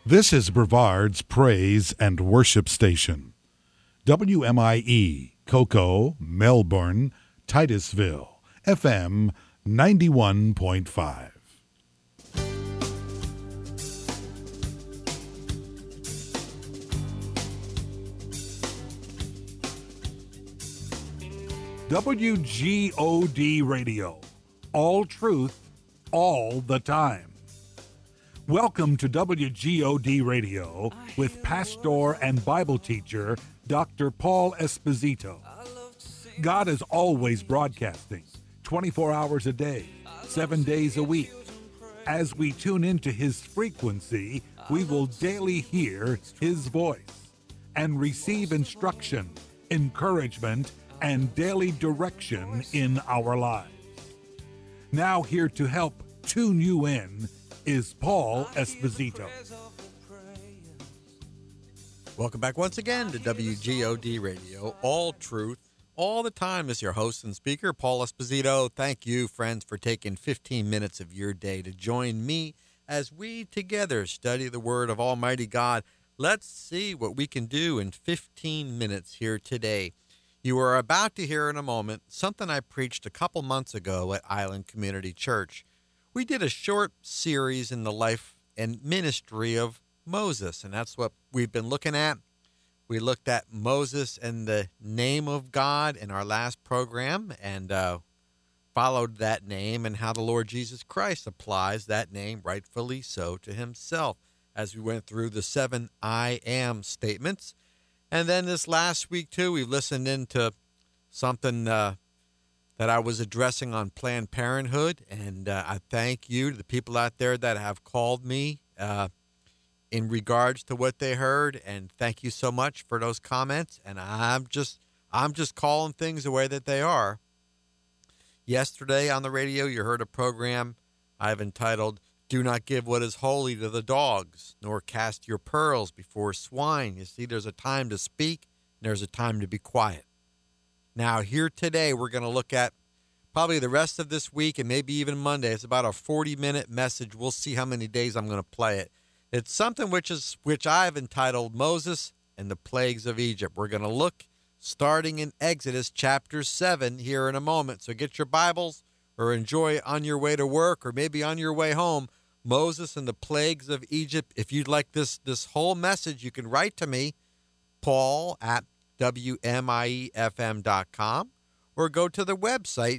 This is Brevard's Praise and Worship Station. WMIE, Cocoa, Melbourne, Titusville, FM 91.5. WGOD Radio. All truth, all the time. Welcome to WGOD Radio with pastor and Bible teacher Dr. Paul Esposito. God is always broadcasting 24 hours a day, 7 days a week. As we tune into his frequency, we will daily hear his voice and receive instruction, encouragement, and daily direction in our lives. Now here to help tune you in is Paul Esposito. Welcome back once again to WGOD Radio, all truth, all the time. Is your host and speaker, Paul Esposito. Thank you, friends, for taking 15 minutes of your day to join me as we together study the Word of Almighty God. Let's see what we can do in 15 minutes here today. You are about to hear in a moment something I preached a couple months ago at Island Community Church. We did a short series in the life and ministry of Moses, and that's what we've been looking at. We looked at Moses and the name of God in our last program and followed that name and how the Lord Jesus Christ applies that name rightfully so to himself as we went through the 7 I am statements. And then this last week, too, we've listened into something that I was addressing on Planned Parenthood. And I thank you to the people out there that have called me in regards to what they heard. And thank you so much for those comments. And I'm just calling things the way that they are. Yesterday on the radio, you heard a program I've entitled, "Do not give what is holy to the dogs, nor cast your pearls before swine." You see, there's a time to speak, and there's a time to be quiet. Now, here today, we're going to look at probably the rest of this week and maybe even Monday. It's about a 40-minute message. We'll see how many days I'm going to play it. It's something which I've entitled Moses and the Plagues of Egypt. We're going to look starting in Exodus chapter 7 here in a moment. So get your Bibles or enjoy on your way to work or maybe on your way home, Moses and the Plagues of Egypt. If you'd like this whole message, you can write to me, Paul at WMIEFM.com, or go to the website,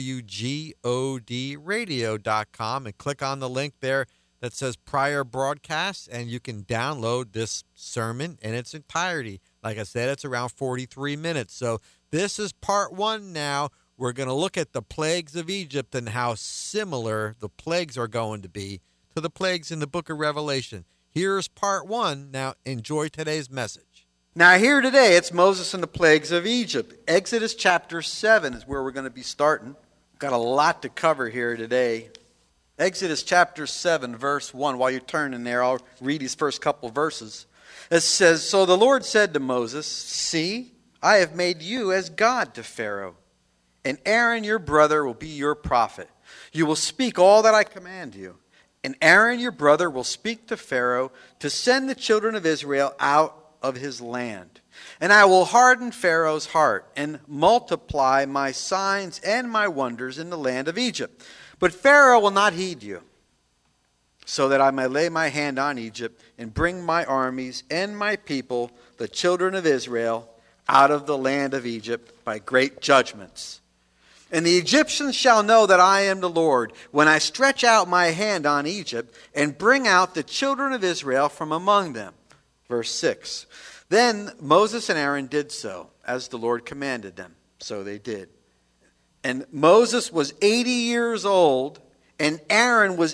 WGODradio.com, and click on the link there that says prior broadcasts, and you can download this sermon in its entirety. Like I said, it's around 43 minutes. So this is part one now. We're going to look at the plagues of Egypt and how similar the plagues are going to be to the plagues in the book of Revelation. Here's part one. Now enjoy today's message. Now here today, it's Moses and the plagues of Egypt. Exodus chapter 7 is where we're going to be starting. Got a lot to cover here today. Exodus chapter 7, verse 1. While you're turning there, I'll read these first couple verses. It says, "So the Lord said to Moses, 'See, I have made you as God to Pharaoh, and Aaron your brother will be your prophet. You will speak all that I command you. And Aaron your brother will speak to Pharaoh to send the children of Israel out of his land. And I will harden Pharaoh's heart and multiply my signs and my wonders in the land of Egypt. But Pharaoh will not heed you, so that I may lay my hand on Egypt and bring my armies and my people, the children of Israel, out of the land of Egypt by great judgments. And the Egyptians shall know that I am the Lord, when I stretch out my hand on Egypt and bring out the children of Israel from among them.'" Verse 6. "Then Moses and Aaron did so, as the Lord commanded them. So they did. And Moses was 80 years old, and Aaron was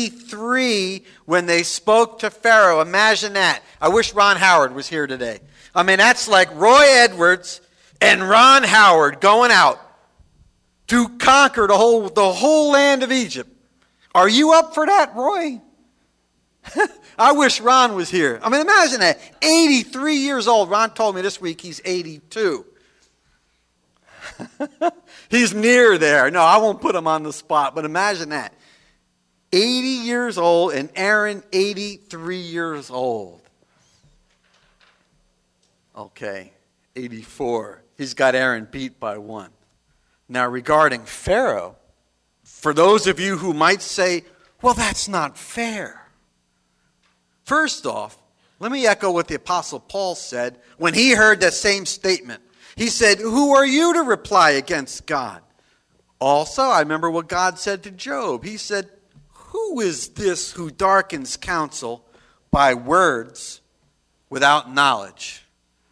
83 when they spoke to Pharaoh." Imagine that. I wish Ron Howard was here today. I mean, that's like Roy Edwards and Ron Howard going out to conquer the whole land of Egypt. Are you up for that, Roy? I wish Ron was here. I mean, imagine that. 83 years old. Ron told me this week he's 82. He's near there. No, I won't put him on the spot, but imagine that. 80 years old and Aaron 83 years old. Okay, 84. He's got Aaron beat by 1. Now regarding Pharaoh, for those of you who might say, well, that's not fair. First off, let me echo what the Apostle Paul said when he heard that same statement. He said, who are you to reply against God? Also, I remember what God said to Job. He said, who is this who darkens counsel by words without knowledge?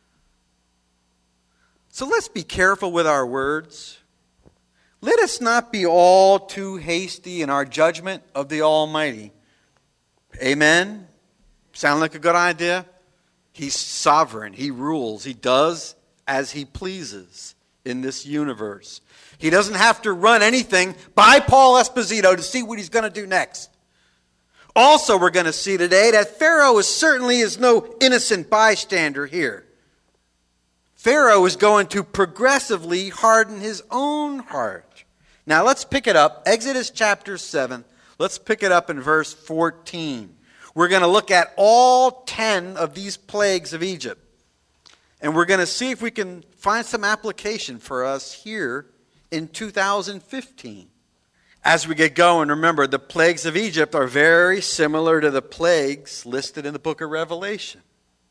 So let's be careful with our words. Let us not be all too hasty in our judgment of the Almighty. Amen? Sound like a good idea? He's sovereign. He rules. He does as he pleases in this universe. He doesn't have to run anything by Paul Esposito to see what he's going to do next. Also, we're going to see today that Pharaoh certainly is no innocent bystander here. Pharaoh is going to progressively harden his own heart. Now let's pick it up. Exodus chapter 7. Let's pick it up in verse 14. We're going to look at all 10 of these plagues of Egypt. And we're going to see if we can find some application for us here in 2015. As we get going, remember, the plagues of Egypt are very similar to the plagues listed in the book of Revelation.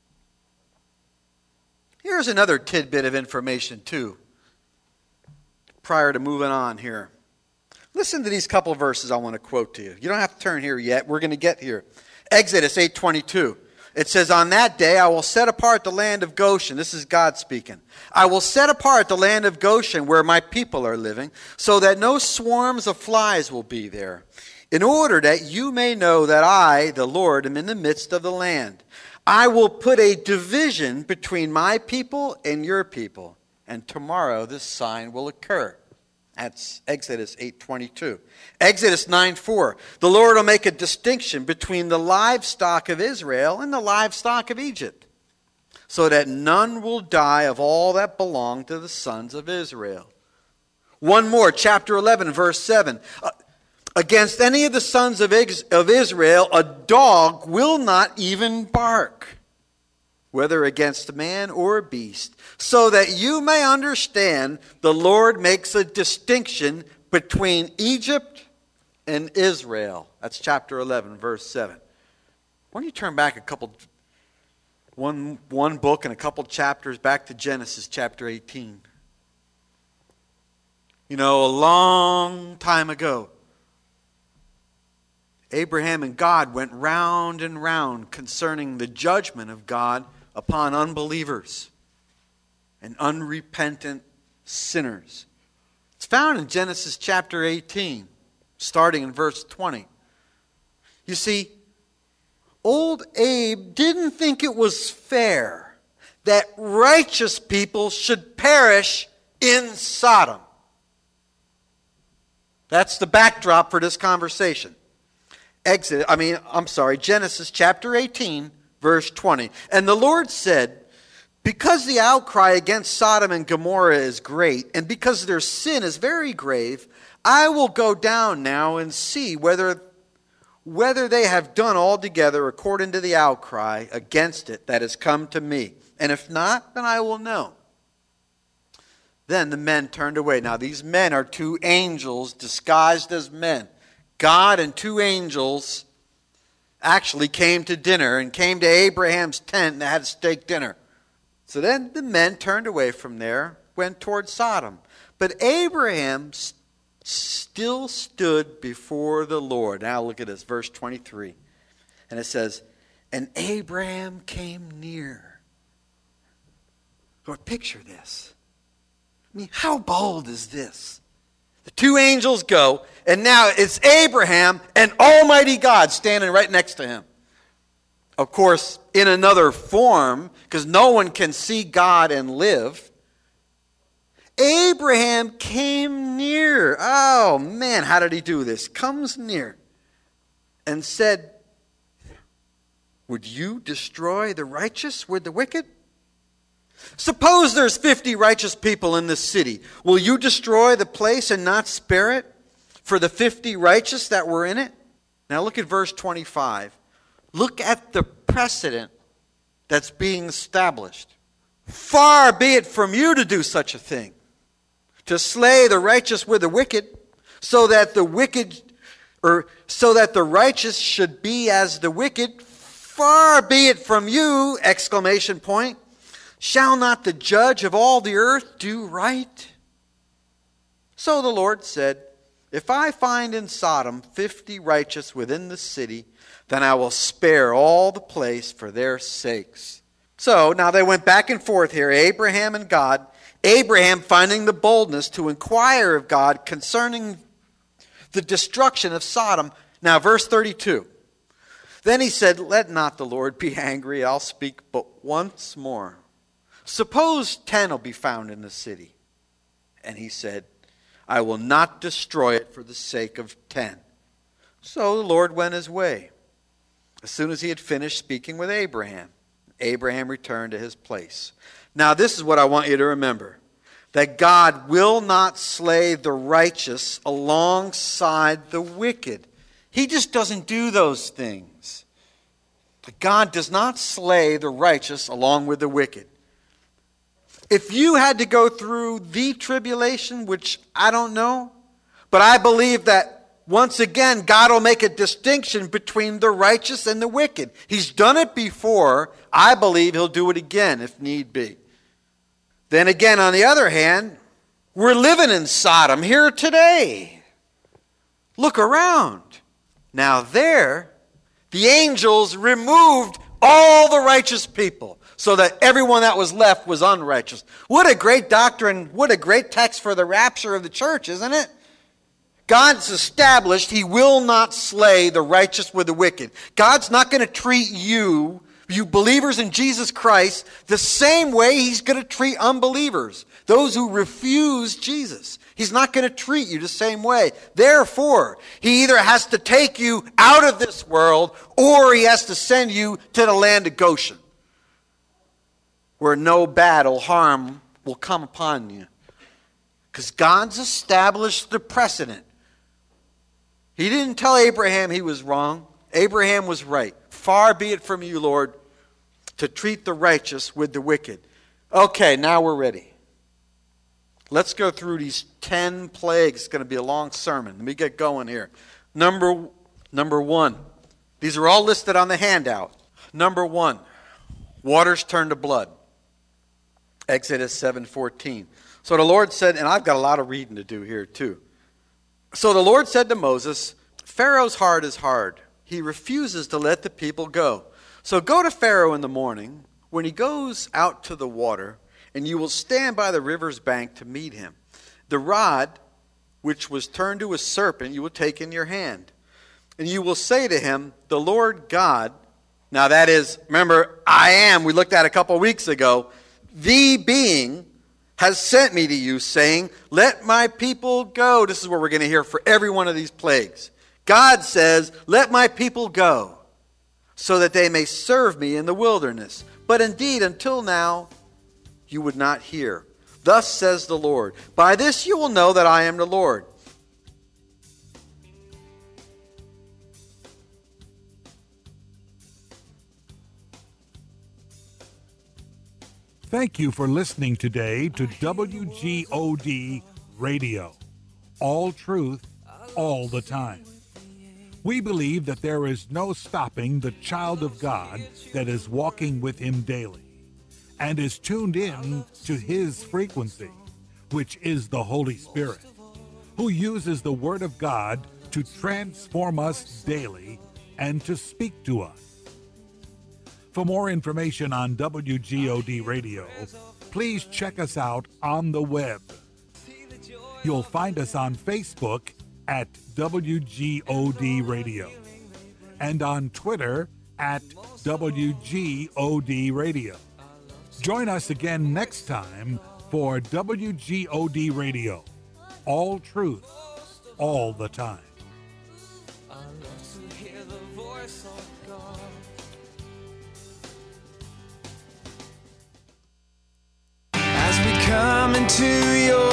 Here's another tidbit of information, too, prior to moving on here. Listen to these couple of verses I want to quote to you. You don't have to turn here yet. We're going to get here. Exodus 8:22. It says, on that day I will set apart the land of Goshen. This is God speaking. I will set apart the land of Goshen where my people are living, so that no swarms of flies will be there, in order that you may know that I, the Lord, am in the midst of the land. I will put a division between my people and your people, and tomorrow this sign will occur. That's Exodus 8:22. Exodus 9:4. The Lord will make a distinction between the livestock of Israel and the livestock of Egypt, so that none will die of all that belong to the sons of Israel. One more, chapter 11, verse 7. Against any of the sons of Israel, a dog will not even bark, whether against man or beast, so that you may understand the Lord makes a distinction between Egypt and Israel. That's chapter 11, verse 7. Why don't you turn back one book and a couple chapters back to Genesis chapter 18. You know, a long time ago, Abraham and God went round and round concerning the judgment of God upon unbelievers and unrepentant sinners. It's found in Genesis chapter 18, starting in verse 20. You see, old Abe didn't think it was fair that righteous people should perish in Sodom. That's the backdrop for this conversation. Genesis chapter 18, verse 20. And the Lord said, because the outcry against Sodom and Gomorrah is great, and because their sin is very grave, I will go down now and see whether they have done altogether according to the outcry against it that has come to me. And if not, then I will know. Then the men turned away. Now these men are two angels disguised as men. God and two angels actually came to dinner and came to Abraham's tent and had a steak dinner. So then the men turned away from there, went toward Sodom. But Abraham still stood before the Lord. Now look at this, verse 23. And it says, and Abraham came near. Lord, picture this. I mean, how bold is this? The two angels go, and now it's Abraham and Almighty God standing right next to him. Of course, in another form, because no one can see God and live. Abraham came near. Oh, man, how did he do this? Comes near and said, would you destroy the righteous with the wicked? Suppose there's 50 righteous people in this city. Will you destroy the place and not spare it for the 50 righteous that were in it? Now look at verse 25. Look at the precedent that's being established. Far be it from you to do such a thing, to slay the righteous with the wicked, so that the righteous should be as the wicked. Far be it from you! Exclamation point. Shall not the judge of all the earth do right? So the Lord said, if I find in Sodom 50 righteous within the city, then I will spare all the place for their sakes. So now they went back and forth here, Abraham and God. Abraham finding the boldness to inquire of God concerning the destruction of Sodom. Now verse 32. Then he said, let not the Lord be angry, I'll speak but once more. Suppose 10 will be found in the city. And he said, I will not destroy it for the sake of 10. So the Lord went his way. As soon as he had finished speaking with Abraham, Abraham returned to his place. Now this is what I want you to remember. That God will not slay the righteous alongside the wicked. He just doesn't do those things. God does not slay the righteous along with the wicked. If you had to go through the tribulation, which I don't know, but I believe that once again, God will make a distinction between the righteous and the wicked. He's done it before. I believe he'll do it again if need be. Then again, on the other hand, we're living in Sodom here today. Look around. Now there, the angels removed all the righteous people, so that everyone that was left was unrighteous. What a great doctrine, what a great text for the rapture of the church, isn't it? God's established he will not slay the righteous with the wicked. God's not going to treat you believers in Jesus Christ, the same way he's going to treat unbelievers, those who refuse Jesus. He's not going to treat you the same way. Therefore, he either has to take you out of this world or he has to send you to the land of Goshen, where no battle, harm will come upon you. Because God's established the precedent. He didn't tell Abraham he was wrong. Abraham was right. Far be it from you, Lord, to treat the righteous with the wicked. Okay, now we're ready. Let's go through these 10 plagues. It's going to be a long sermon. Let me get going here. Number 1. These are all listed on the handout. Number 1. Waters turn to blood. Exodus 7:14. So the Lord said, and I've got a lot of reading to do here too. So the Lord said to Moses, Pharaoh's heart is hard. He refuses to let the people go. So go to Pharaoh in the morning when he goes out to the water, and you will stand by the river's bank to meet him. The rod, which was turned to a serpent, you will take in your hand. And you will say to him, the Lord God, now that is, remember, I am, we looked at a couple weeks ago, the being has sent me to you, saying, let my people go. This is what we're going to hear for every one of these plagues. God says, let my people go, so that they may serve me in the wilderness. But indeed, until now, you would not hear. Thus says the Lord, by this you will know that I am the Lord. Thank you for listening today to WGOD Radio. All truth, all the time. We believe that there is no stopping the child of God that is walking with him daily and is tuned in to his frequency, which is the Holy Spirit, who uses the Word of God to transform us daily and to speak to us. For more information on WGOD Radio, please check us out on the web. You'll find us on Facebook at WGOD Radio and on Twitter at WGOD Radio. Join us again next time for WGOD Radio. All truth, all the time. As we come into your